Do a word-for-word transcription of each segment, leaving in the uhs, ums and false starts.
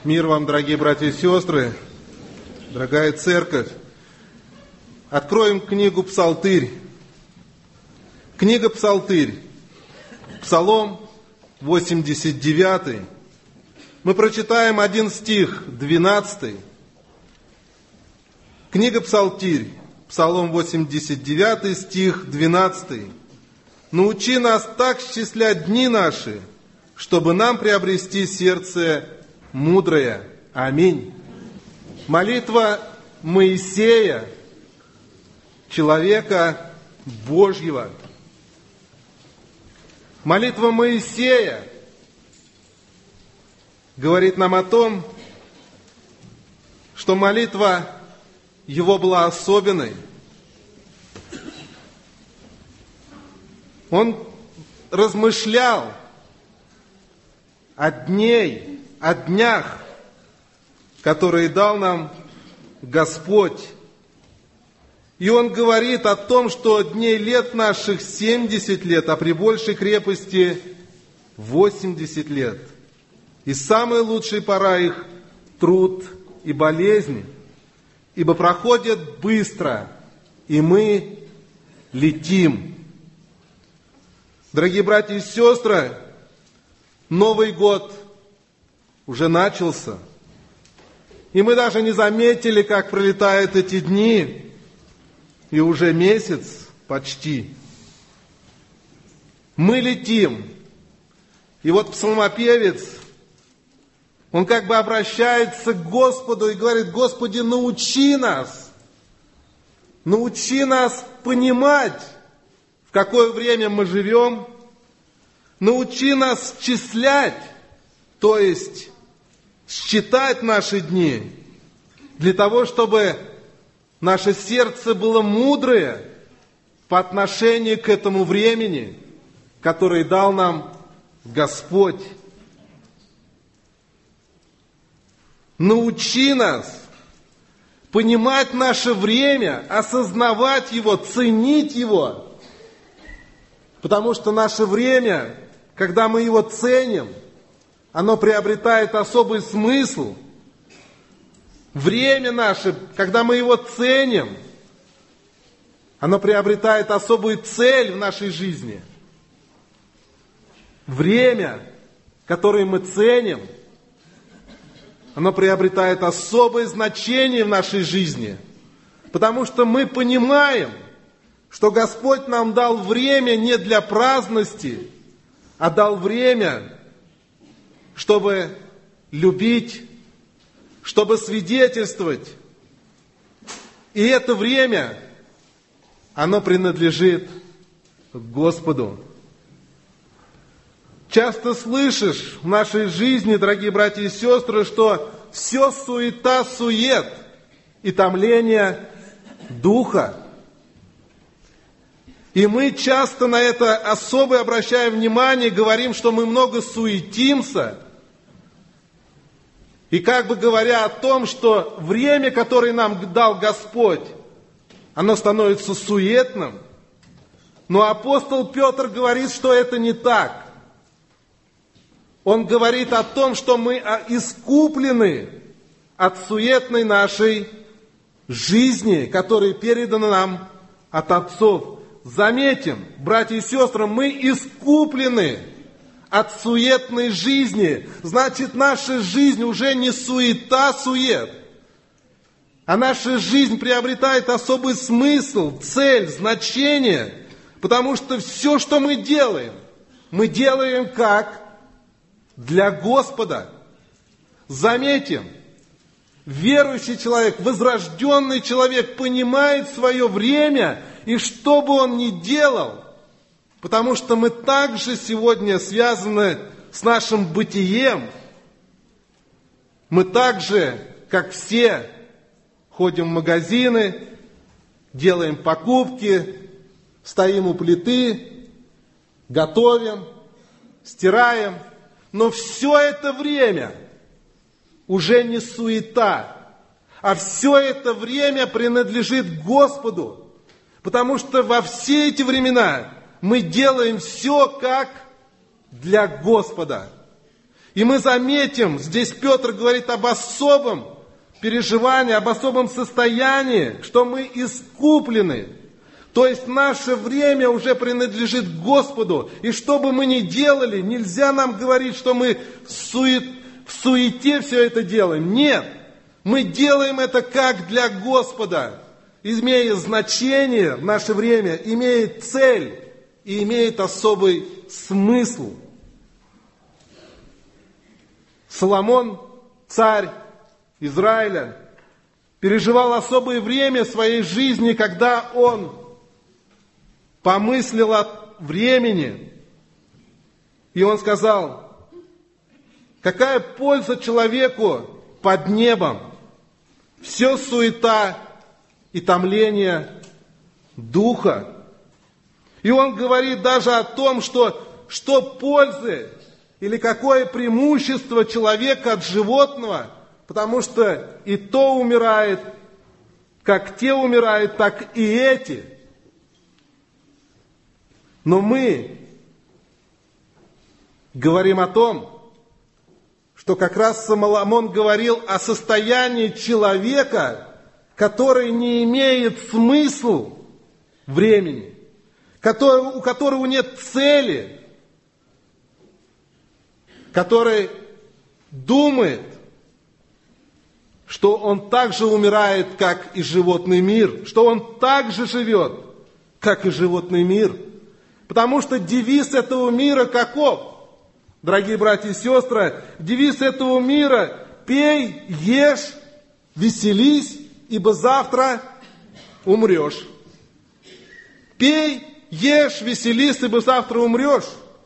Мир вам, дорогие братья и сестры, дорогая церковь. Откроем книгу «Псалтырь». Книга «Псалтырь», Псалом восемьдесят девятый. Мы прочитаем один стих, двенадцатый. Книга «Псалтырь», Псалом восемьдесят девятый, стих двенадцатый. «Научи нас так счислять дни наши, чтобы нам приобрести сердце мудрое». Аминь. Молитва Моисея, человека Божьего. Молитва Моисея говорит нам о том, что молитва его была особенной. Он размышлял о дней, о днях, которые дал нам Господь. И он говорит о том, что дней лет наших семьдесят лет, а при большей крепости восемьдесят лет. И самая лучшая пора их – труд и болезни, ибо проходят быстро, и мы летим. Дорогие братья и сестры, Новый год уже начался, и мы даже не заметили, как пролетают эти дни, и уже месяц почти. Мы летим. И вот псалмопевец, он как бы обращается к Господу и говорит: Господи, научи нас, научи нас понимать, в какое время мы живем, научи нас счислять, то есть считать наши дни, для того, чтобы наше сердце было мудрое по отношению к этому времени, которое дал нам Господь. Научи нас понимать наше время, осознавать его, ценить его. Потому что наше время, когда мы его ценим, оно приобретает особый смысл. Время наше, когда мы его ценим, оно приобретает особую цель в нашей жизни. Время, которое мы ценим, оно приобретает особое значение в нашей жизни. Потому что мы понимаем, что Господь нам дал время не для праздности, а дал время, чтобы любить, чтобы свидетельствовать. И это время, оно принадлежит Господу. Часто слышишь в нашей жизни, дорогие братья и сестры, что все суета-сует и томление духа. И мы часто на это особо обращаем внимание, говорим, что мы много суетимся. И как бы говоря о том, что время, которое нам дал Господь, оно становится суетным. Но апостол Петр говорит, что это не так. Он говорит о том, что мы искуплены от суетной нашей жизни, которая передана нам от отцов. Заметим, братья и сестры, мы искуплены от суетной жизни. Значит, наша жизнь уже не суета-сует, а наша жизнь приобретает особый смысл, цель, значение, потому что все, что мы делаем, мы делаем как для Господа. Заметим, верующий человек, возрожденный человек понимает свое время, и что бы он ни делал, потому что мы также сегодня связаны с нашим бытием, мы также, как все, ходим в магазины, делаем покупки, стоим у плиты, готовим, стираем. Но все это время уже не суета, а все это время принадлежит Господу. Потому что во все эти времена мы делаем все как для Господа. И мы заметим, здесь Петр говорит об особом переживании, об особом состоянии, что мы искуплены. То есть наше время уже принадлежит Господу. И что бы мы ни делали, нельзя нам говорить, что мы в, сует, в суете все это делаем. Нет, мы делаем это как для Господа, имея значение в наше время, имеет цель и имеет особый смысл. Соломон, царь Израиля, переживал особое время в своей жизни, когда он помыслил о времени. И он сказал: какая польза человеку под небом? Все суета и томление духа. И он говорит даже о том, что, что пользы или какое преимущество человека от животного, потому что и то умирает, как те умирают, так и эти. Но мы говорим о том, что как раз Соломон говорил о состоянии человека, который не имеет смысла времени, который, у которого нет цели, который думает, что он так же умирает, как и животный мир, что он так же живет, как и животный мир. Потому что девиз этого мира каков? Дорогие братья и сестры, девиз этого мира: пей, ешь, веселись, ибо завтра умрешь. Пей, ешь, веселись, ибо завтра умрешь.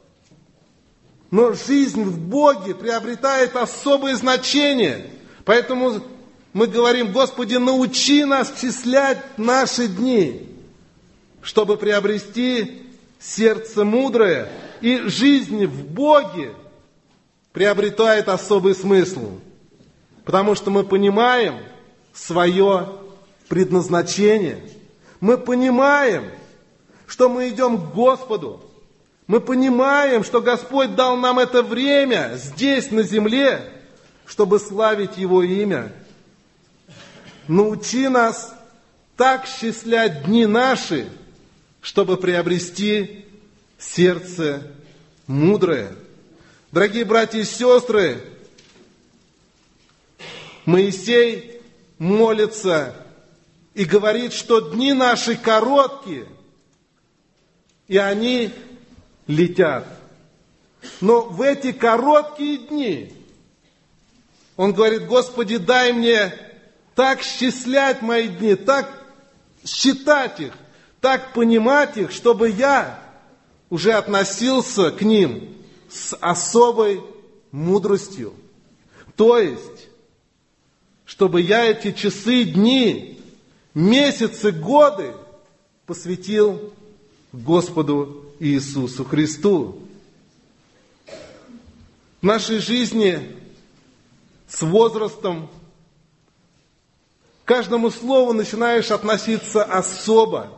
Но жизнь в Боге приобретает особое значение. Поэтому мы говорим: Господи, научи нас числять наши дни, чтобы приобрести сердце мудрое, и жизнь в Боге приобретает особый смысл. Потому что мы понимаем свое предназначение. Мы понимаем, что мы идем к Господу. Мы понимаем, что Господь дал нам это время здесь, на земле, чтобы славить Его имя. Научи нас так счислять дни наши, чтобы приобрести сердце мудрое. Дорогие братья и сестры, Моисей молится и говорит, что дни наши короткие, и они летят. Но в эти короткие дни он говорит: Господи, дай мне так счислять мои дни, так считать их, так понимать их, чтобы я уже относился к ним с особой мудростью. То есть, чтобы я эти часы, дни, месяцы, годы посвятил Господу Иисусу Христу. В нашей жизни с возрастом к каждому слову начинаешь относиться особо.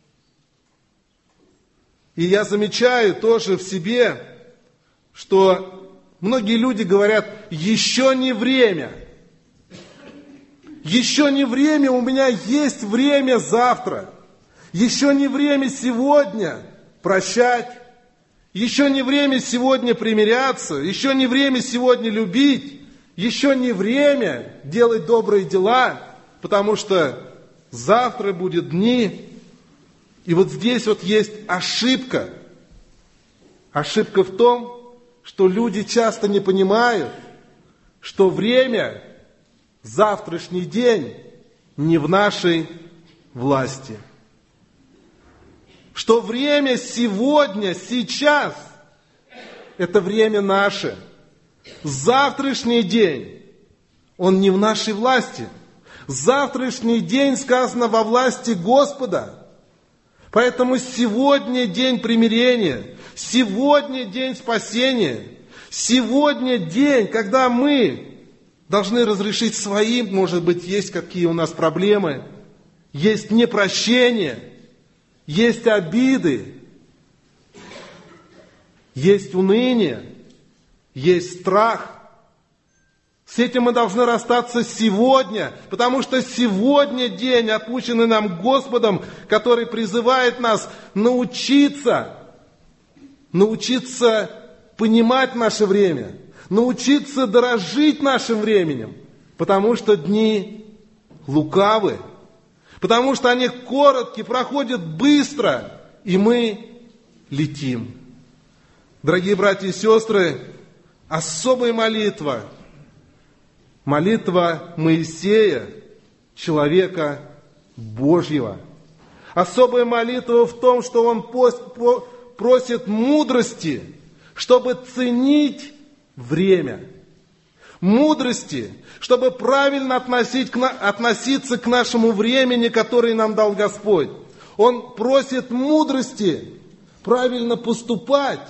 И я замечаю тоже в себе, что многие люди говорят: еще не время. Еще не время, у меня есть время завтра. Еще не время сегодня прощать. Еще не время сегодня примиряться. Еще не время сегодня любить. Еще не время делать добрые дела, потому что завтра будут дни. И вот здесь вот есть ошибка. Ошибка в том, что люди часто не понимают, что время, завтрашний день не в нашей власти. Что время сегодня, сейчас, это время наше. Завтрашний день, он не в нашей власти. Завтрашний день сказано во власти Господа. Поэтому сегодня день примирения, сегодня день спасения, сегодня день, когда мы должны разрешить свои, может быть, есть какие у нас проблемы, есть непрощение, есть обиды, есть уныние, есть страх. С этим мы должны расстаться сегодня, потому что сегодня день, отпущенный нам Господом, который призывает нас научиться, научиться понимать наше время, научиться дорожить нашим временем, потому что дни лукавы, потому что они короткие, проходят быстро, и мы летим. Дорогие братья и сестры, особая молитва, молитва Моисея, человека Божьего. Особая молитва в том, что он просит мудрости, чтобы ценить время. Мудрости, чтобы правильно относить, относиться к нашему времени, которое нам дал Господь. Он просит мудрости правильно поступать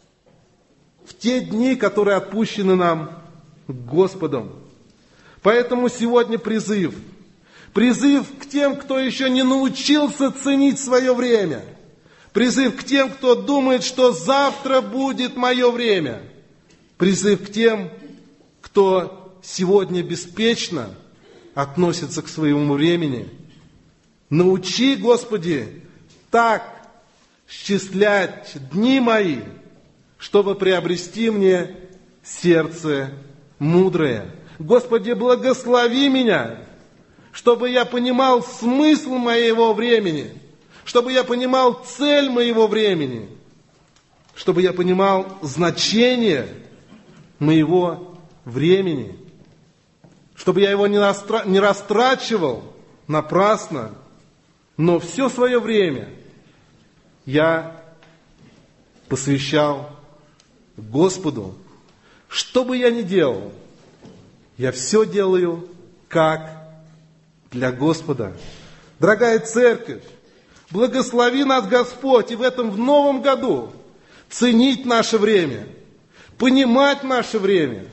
в те дни, которые отпущены нам Господом. Поэтому сегодня призыв. Призыв к тем, кто еще не научился ценить свое время. Призыв к тем, кто думает, что завтра будет мое время. Призыв к тем, кто сегодня беспечно относится к своему времени. Научи, Господи, так счислять дни мои, чтобы приобрести мне сердце мудрое. Господи, благослови меня, чтобы я понимал смысл моего времени, чтобы я понимал цель моего времени, чтобы я понимал значение моего времени, чтобы я его не, настра... не растрачивал напрасно, но все свое время я посвящал Господу. Что бы я ни делал, я все делаю как для Господа. Дорогая церковь, благослови нас Господь и в этом в новом году ценить наше время, понимать наше время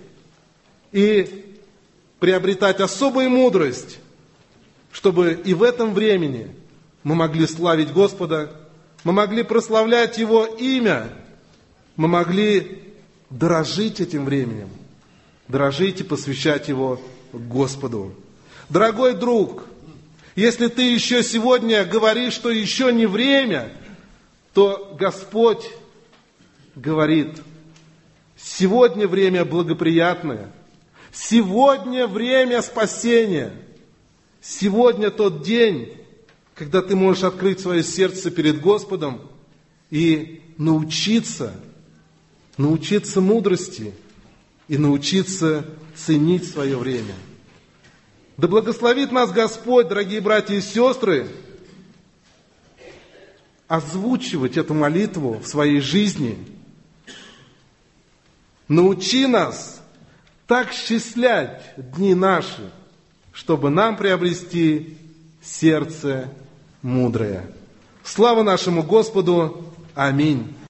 и приобретать особую мудрость, чтобы и в этом времени мы могли славить Господа, мы могли прославлять Его имя, мы могли дорожить этим временем, дорожить и посвящать его Господу. Дорогой друг, если ты еще сегодня говоришь, что еще не время, то Господь говорит, сегодня время благоприятное, сегодня время спасения, сегодня тот день, когда ты можешь открыть свое сердце перед Господом и научиться, научиться мудрости и научиться ценить свое время. Да благословит нас Господь, дорогие братья и сестры, озвучивать эту молитву в своей жизни. Научи нас так счислять дни наши, чтобы нам приобрести сердце мудрое. Слава нашему Господу! Аминь.